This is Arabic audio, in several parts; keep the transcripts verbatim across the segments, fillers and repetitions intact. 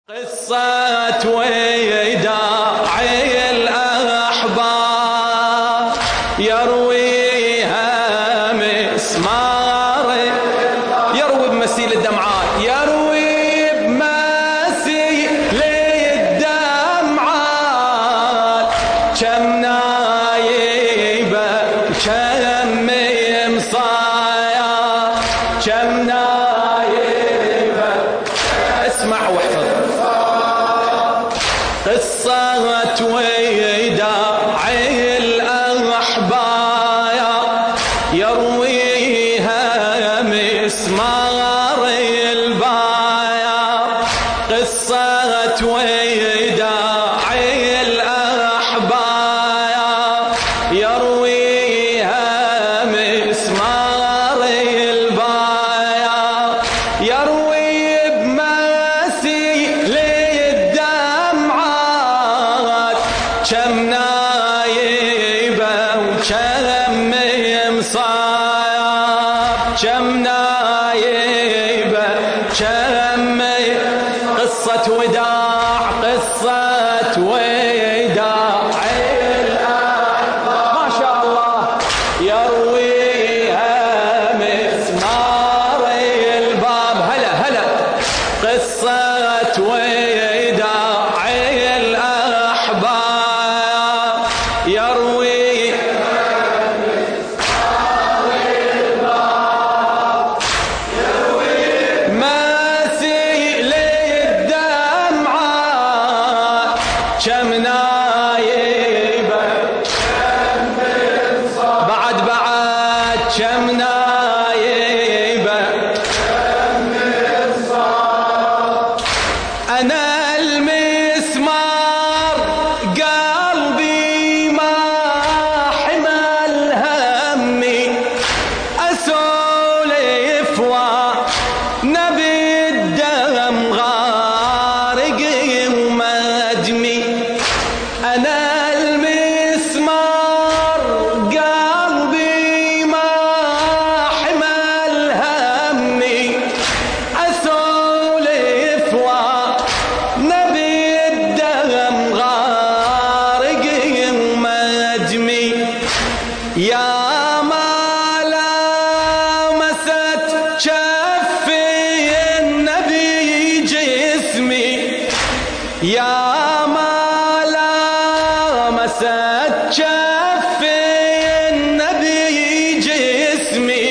قصة وداع الأحباب يرويها مسمار، يروي بمسيل الدمعات، يروي بمسيل الدمعات، كم نايبة كم مصايا، كم نايبة. اسمع واحفظ. قصة وداع الأحباب يرويها مسمار البايا، قصة وداع الأحباب يرويها مسمار البايا، يروي بمسيل كم نايبة وكم مصاب، كم نايبة كم. قصة وداع، قصة وداع الأحباب ما شاء الله يرويها مسمار الباب. هلا هلا. قصة وداع الأحباب يروي مسيل الدمعات، كم نايبة بعد بعد كم نايبة. أنا المسمار قلبي ما حمل همي، أسولف ونبي الدم غارق ومدمي. أنا المسمار قلبي ما حمل همي، أسولف ونبي الدم غارق ومدمي. يا ما لامست كفي النبي جسمي، يا ما لامست كفي النبي جسمي،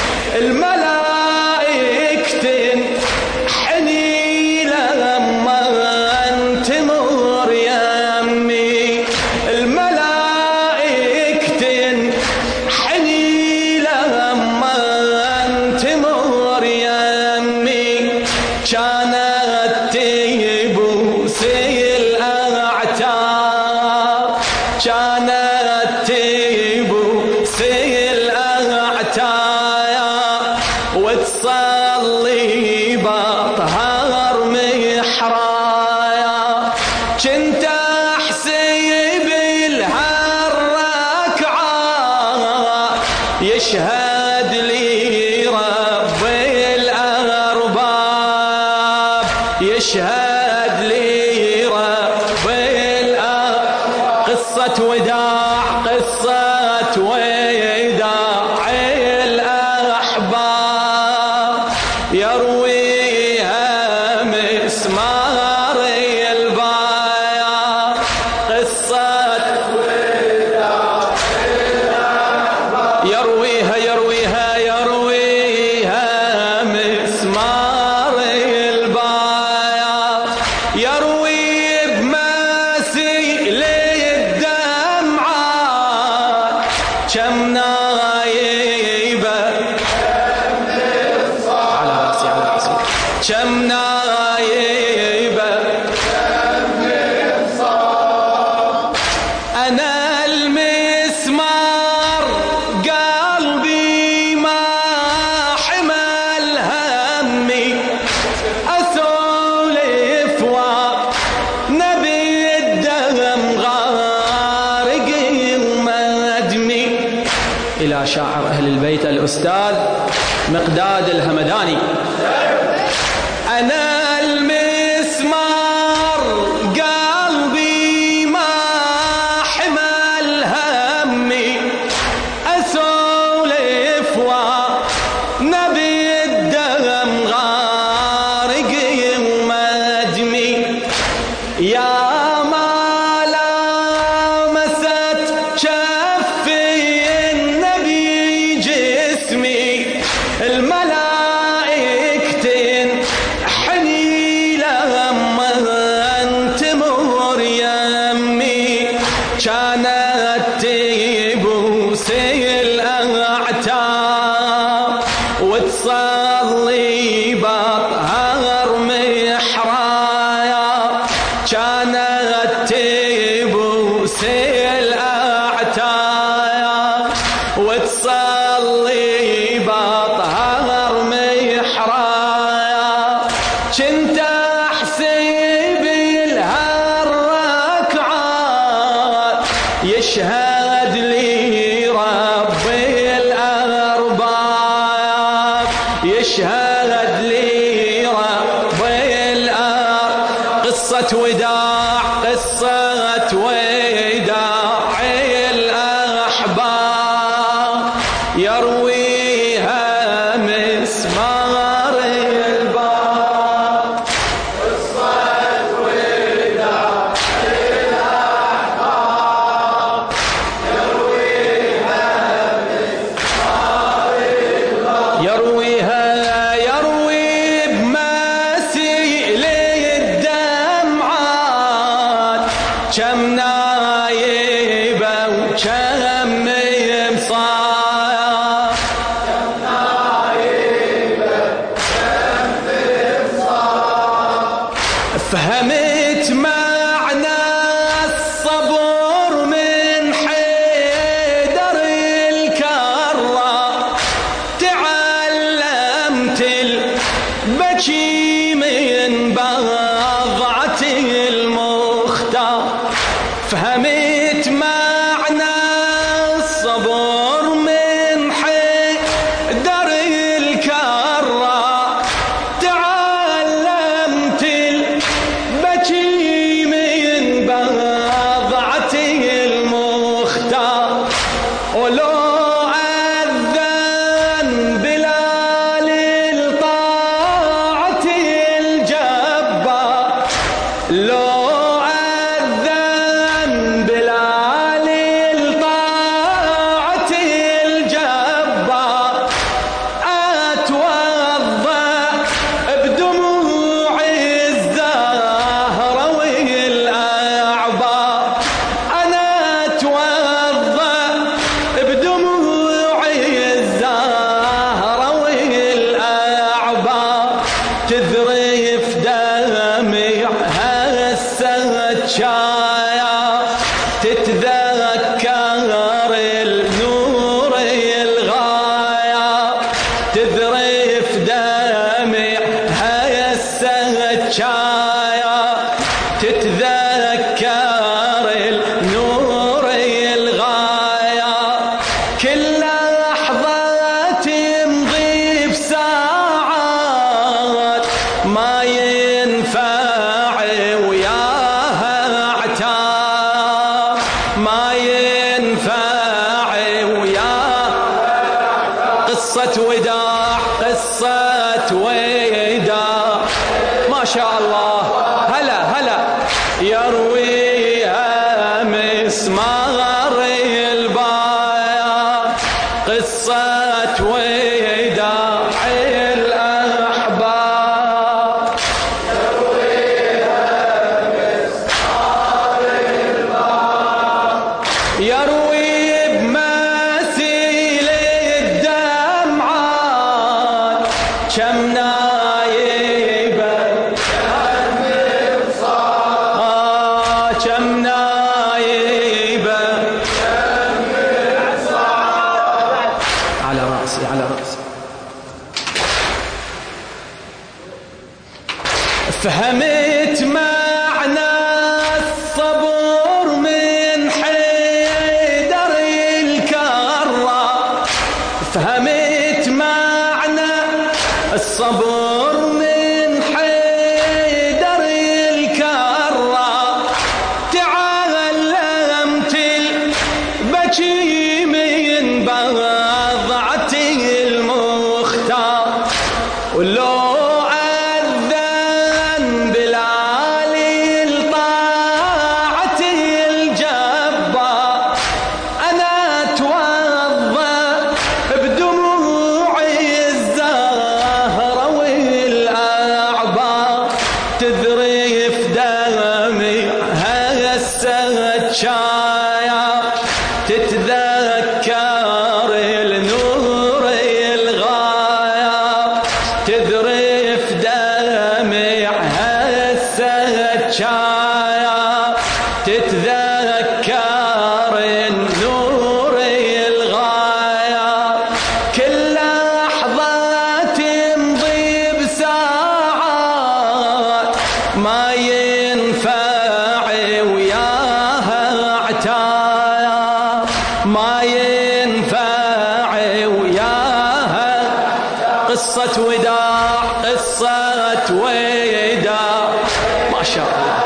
الملائكة تنحني لما تمر يمي، الملائكة تنحني لما تمر يمي. كانت تبوس الأعتاب، كانت تبوس الأعتاب، وتصلي بطهر محرايا. كنت أحسب لها الركعة يشهد لي رب الأرباب، يشهد لي رب الأرباب. قصة وداع، قصة وداع الأحباب يرويها مسمار البايا، قصة وداع الأحباب يرويها يرويها يرويها مسمار البايا، يروي بمسيل الدمعات، كم نايبة على راسي على راسي، كم نايبة. أنا المسمار قلبي ما حمل همي، أسولف ونبي الدم غارق ومدمي. إلى شاعر أهل البيت الأستاذ مقداد الهمداني. أنا المسمار كنت احسب لها الركعات يشهد لي ربي الأرباب، يشهد لي ربي الأرباب. قصة وداع، قصة وداع الأحباب يرويها مسمار الباب. قصة وداع الأحباب يرويها مسمار الباب، يرويها يروي بمسيل الدمعات كم نايبة وكم مصاب، كم نايبة وكم مصاب. فهمت معنى الصبر من حيدر الكرار، تعلمت البكي من بضعة المختار. فهمت معنى الصبر من حيدر الكرار، تعلمت البكي من بضعة المختار. ولو أذن بلال الطاعة الجبار، لو أذن بلال الطاعة الجبار، أتوضأ بدموع الزهرة والأعبار. أنا أتوضأ بدموع الزهرة والأعبار، تذرف دمعها السجايا، تتذكر النور الغاية، تذرف دمعها السجايا، تتذكر النور الغاية. كل لحظة تمضي بساعات ما ينفع وياها اعتاب، ما ينفع وياها. قصة وداع، قصة وداع ما شاء الله. هلا هلا يرويها مسمار الباب، قصة وداع الأحباب يرويها مسمار الباب، يروي بمسيل الدمعات كم نايبة آه كم نايبة. على رأسي على رأسي. فهمت معنى الصبر من حيدر الكرار، فهمت معنى الصبر من حيدر الكرار، تعلمت البكي من بضعة المختار. ولو أذن بلال الطاعة الجبار، أنا أتوضأ بدموع الزهرة والأعبار، تذرف دمعها السجايا، تتذكر النور الغاية، تذرف دمعها السجايا، تتذكر النور الغاية. كل لحظة تمضي بساعات ما ينفع وياها عتاب، ما ينفع وياها قصة وداع، قصة وداع ما شاء الله.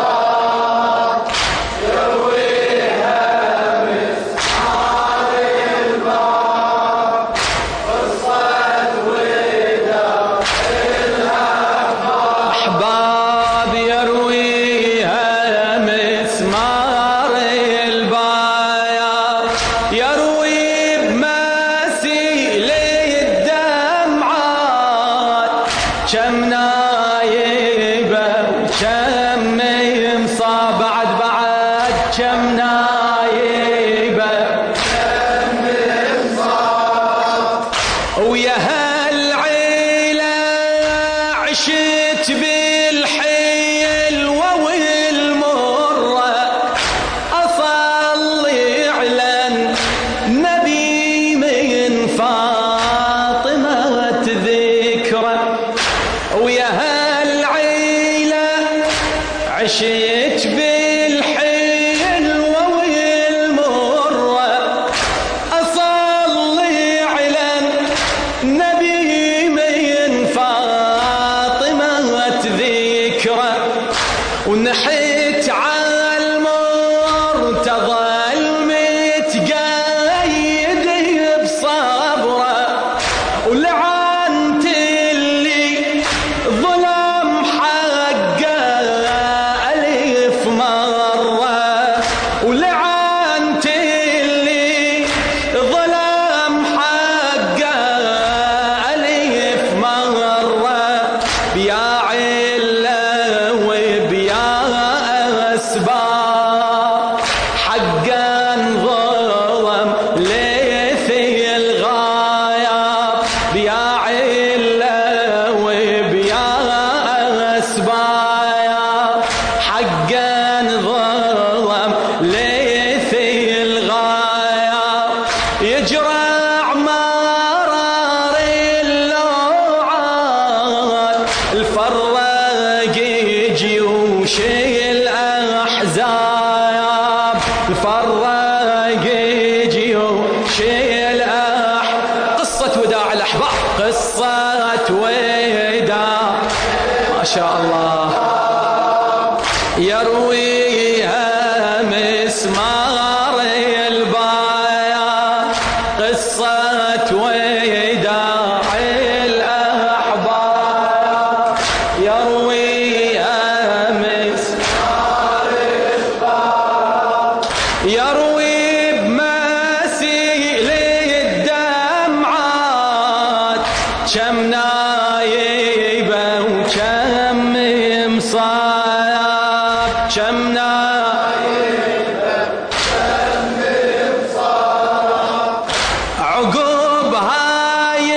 كم نايبة وكم يمصى بعد بعد، كم نايبة وكم يمصى، ويا هالعيلة عشت بالحلوة والمرة، أصلي على النبي من فاطمة ذكره، ويا هالعيلة عشت بالحلوة والمرة، أصلي على النبي من فاطمة ذكره، ونحت على المرتضى المتقايد بصبره، ولعنت اللي ظلم حقه ألف مرة، ولعنت اللي ظلم حقه ألف مرة، بيا علة وبيا أسباب حقا ظلم ليثي الغايب، بيا علة وبيا أسباب حقا ظلم ليثي الغايب، يجرع مرار اللوعات الفرق جيوش الأحزاب، الفرق جيوش الأحزاب، قصة وداع الأحباب، قصة وداع ما شاء الله. يرويها مسمار البايا، قصة وداع الأحباب، يرويها مسمار البايا، يروي بمسيل الدمعات، كم نايبة وكم مصاب، كم نايبة وكم مصاب، عقب هاي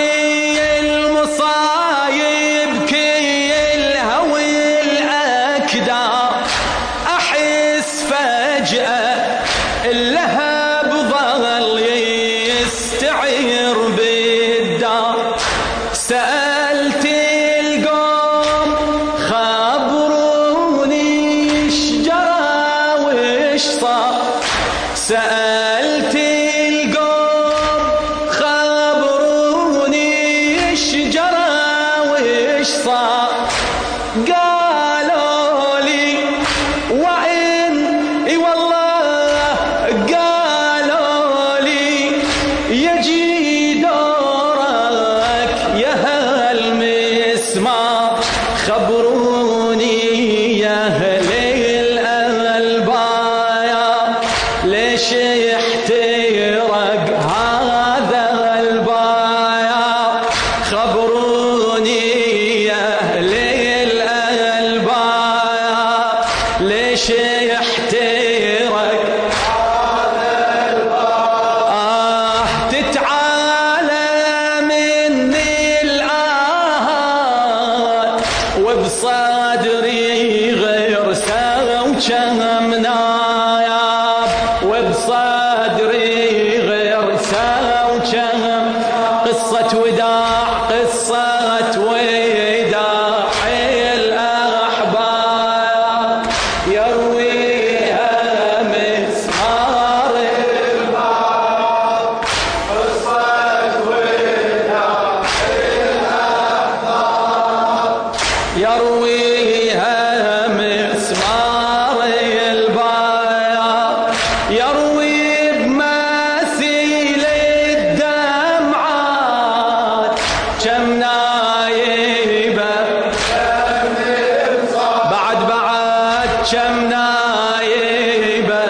المصايب كلها والأكدار، أحس فجأة اللهب ظل يستعير بالدار، سألت القوم خبروني ايش جرى وايش صار، سألت القوم خبروني ايش جرى وايش صار، قالوا لي وإن اي والله قالوا لي يجي دورك يا هالمسمار، خبروني يا أهل البايا ليش يحترق هذا البايا، خبروني يا أهل البايا ليش يحترق هذا البايا، آه تتعالى مني الآهات، وبصدري غرسة وكم ناياب، وبصدري غرسة وكم، قصة وداع، قصة وداع الأحباب. يرويها مسمار البايع يروي بمثيل الدمعات كم نايبة بعد بعد كم نايبة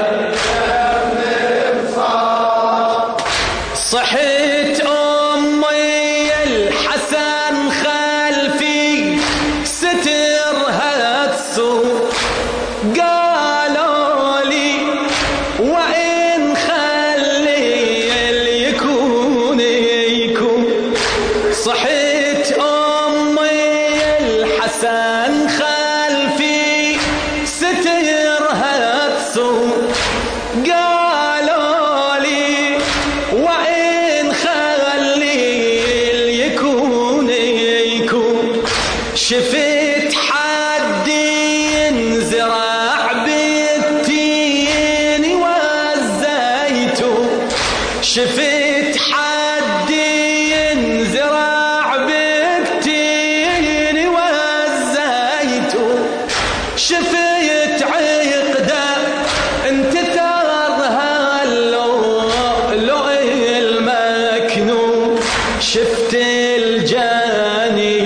صحت أمي الحسن خلفي سترها تسوق قالوا لي وإن خلي يكون يكون صحت أمي الحسن خلفي سترها تسوق قالوا لي وإن خلي يكون يكون شفت حد ينزرع بالتين والزيتون شفت حد ينزرع بالتين والزيتون شفت عقده انت ثارها اللؤلؤ المكنون شفت الجاني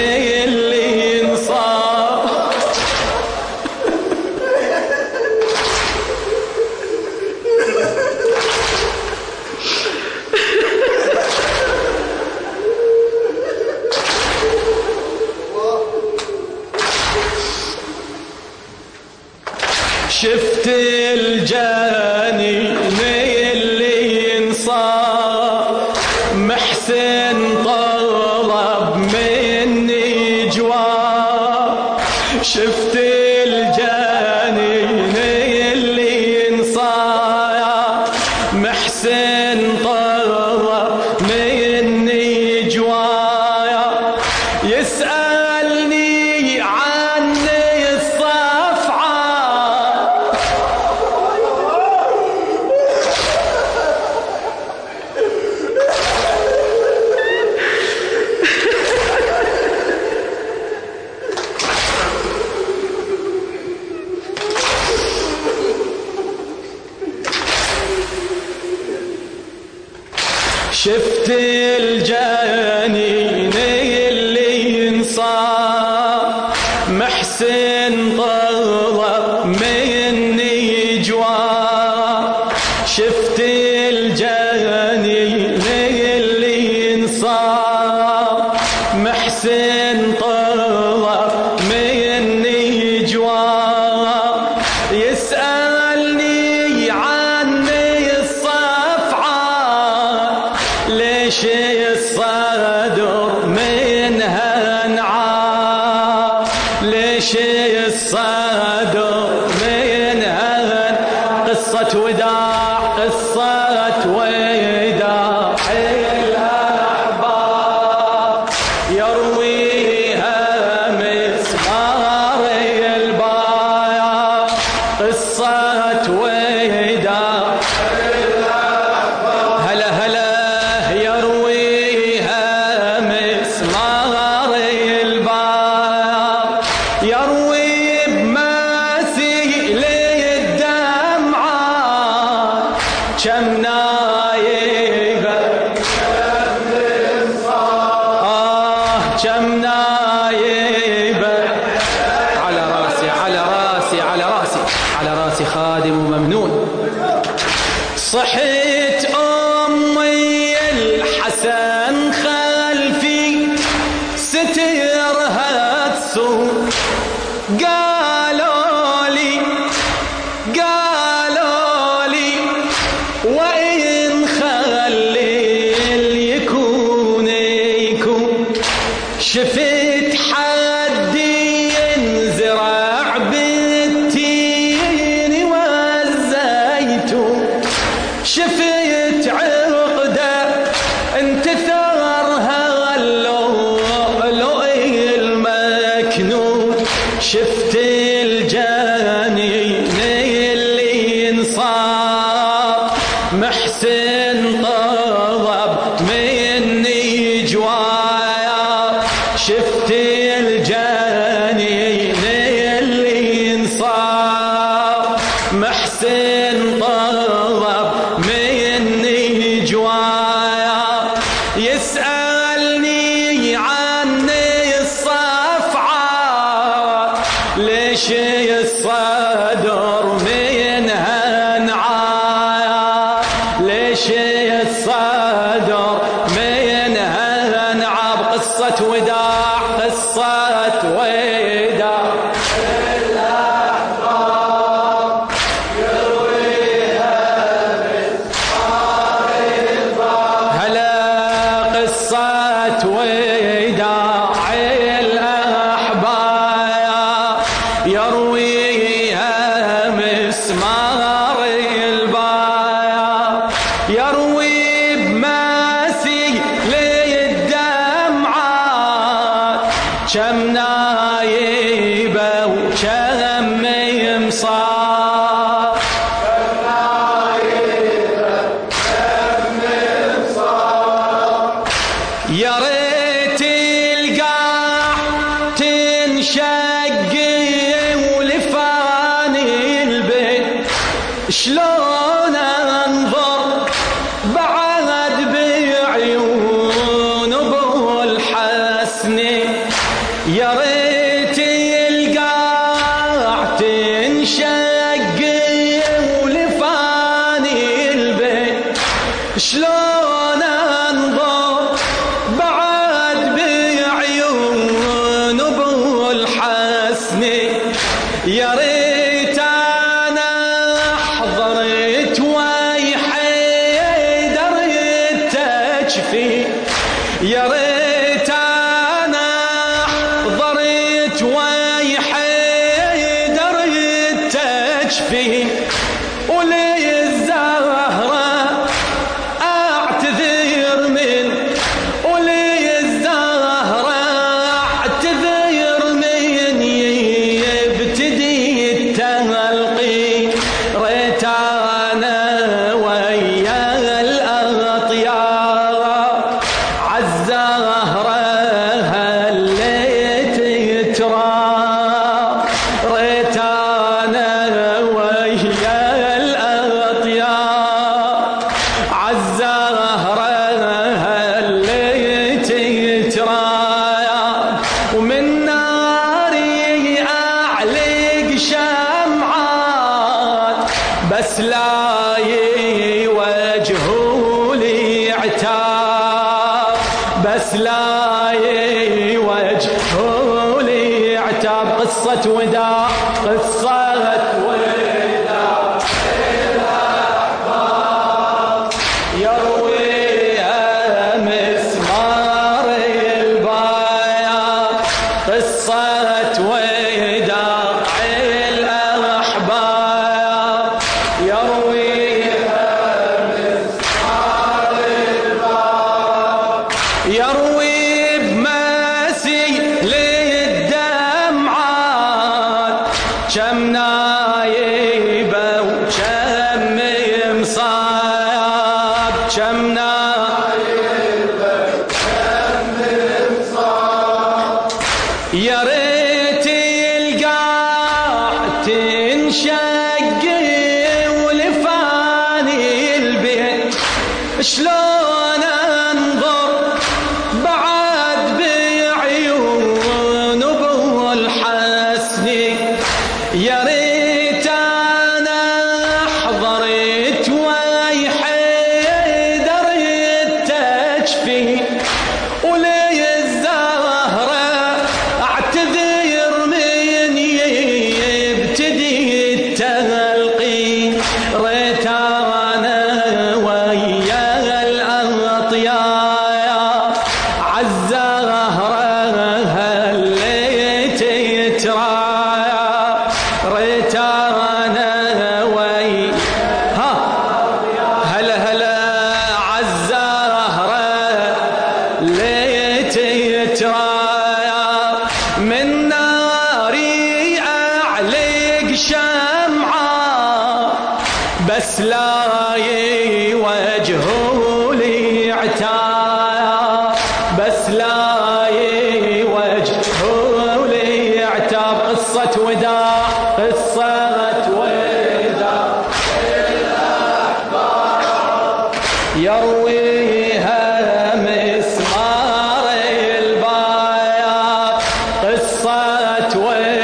شفت الجانين اللي ينصاب محسن طلب مني جواب شفت الجانين اللي ينصاب محسن طلب مني جواب يسألني عني شفت الجانين اللي ينصاب محسن طلب مني جواب شفت الجانين اللي ينصاب محسن طلب مني جواب يسألني عني الصفعة ليش الصدر منها نعاب ليش الصدر منها قصة وداع قصة وداع الأحباب يرويها مسمار البايع قصة وداع هلا هلا يرويها مسمار البايع يروي بمثيل الدمعات كم نايبة آه كم نايبة على راسي على راسي على راسي على راسي خادم وممنون صحت أمي الحسن خلفي سترها تسوق قالوا لي قالوا لي وإن خلي يكون يكون شفت حد ينزرع بالتين والزيتون شفت عقده انت ثارها اللؤلؤ المكنون شفت الجانين اللي ينصاب محسن طلب مني جوايا شفت الجانين ليش الصدر منها انعاب ليش الصدر منها انعاب قصة وداع قصة وداع الأحباب يرويها بسحار الباب هلا قصة وداع الأحباب يرويها مسمار الباب يروي بماسي للدمعات كم نايبة وكم يمصار كم نايبة وكم يمصار يا ريت القاع تنشق ولفاني البيت شلون انظر بعد بعيون ابو الحسن يا ريت القاع تنشق ولفاني البيت شلون انظر بعد بعيون ابو الحسن يا ريت انا حضرت ويا حيدر التجفي يا ريت انا حضرت ويا حيدر التجفي ولي الزهره اعتذر من ولي الزهره اعتذر من يبتدي التلقي ريت انا ويا الاطيار عالزهره هليت تراب ريت انا ويا الاطيار عالزهره هليت تراب ومن ناري اعلق شمعات بس لا يوجهوا لي عتاب بس لا يوجهوا لي عتاب قصة وداع قصة وداع الأحباب يرويها مسمار الباب قصة وداع الأحباب يرويها مسمار الباب يروي بماسي للدمعات كم نايبة وكم يمصاب كم نايبة وكم يمصاب يا ريت القاع تنشق ولفاني البيت شلون انظر بعد بعيون ابو الحسن يا ريت انا حضرت ويا حيدر التجفي ولي الزهره اعتذر من يبتدي التلقي ريت انا ويا الاطيار عالزهره هليت تراب ريت انا ويا ها هلا هلا عالزهره ليت تراب من ناري اعلق شمعه بس لا يوجهوا لي عتاب بس لا يوجهوا لي عتاب قصة وداع قصة وداع الأحباب يرويها مسمار الباب قصة وداع